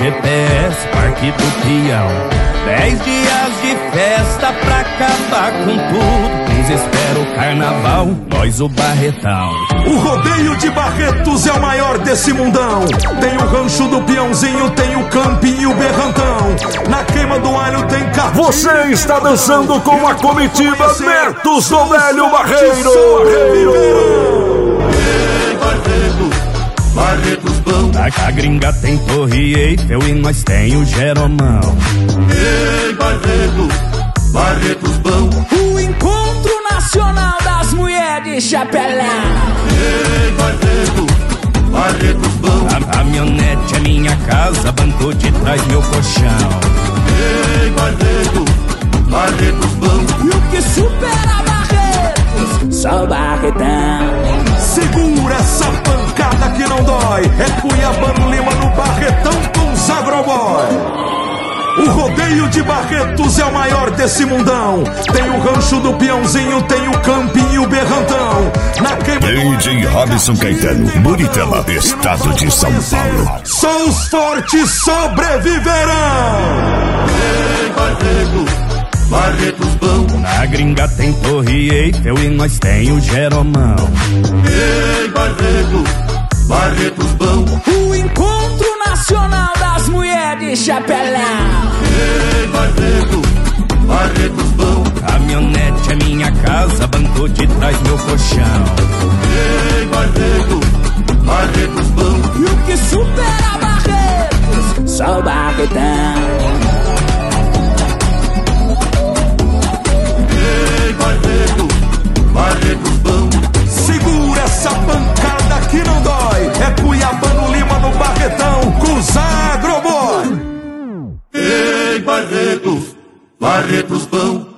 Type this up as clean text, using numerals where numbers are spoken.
GPS, Parque do Peão. 10 dias de festa pra acabar com tudo. Uns esperam o carnaval, nós o Barretão. O rodeio de Barretos é o maior desse mundão. Tem o rancho do Peãozinho, tem o campinho e o berrantão. Na queima do alho tem cartinha. Você está dançando com a comitiva Netos do Velho Barreiro. Ei, Barretos bom. A gringa tem Torre Eiffel e nós tem o Jeromão. Ei, Barretos bom. O Encontro Nacional das Mulheres de Chapelão. Ei, Barretos bom. A caminhonete é minha casa, banco de trás meu colchão. Ei, Barretos bom. E o que supera Barretos? Só o Barretão. Segura essa pancada que não dói. É Cuiabano Lima no Barretão com os Agroboy. O rodeio de Barretos é o maior desse mundão. Tem o rancho do Peãozinho, tem o campinho e o berrantão. Na queima DJ Robson Caetano, Buritama, estado de São Paulo. Só os fortes sobreviverão. Ei, Barretos bom. Na gringa tem Torre Eiffel e nós tem o Jeromão. Ei, Barretos bom. O Encontro Nacional das Mulheres de Chapelão. Ei, Barretos bom. Caminhonete é minha casa, banco de trás meu colchão. Ei, Barretos bom. E o que supera Barretos? Só o Barretão. Ei, Barretos bom. Segura essa pancada que não dói. É Cuiabano Lima no Barretão com os Agroboy. Ei, Barretos bom.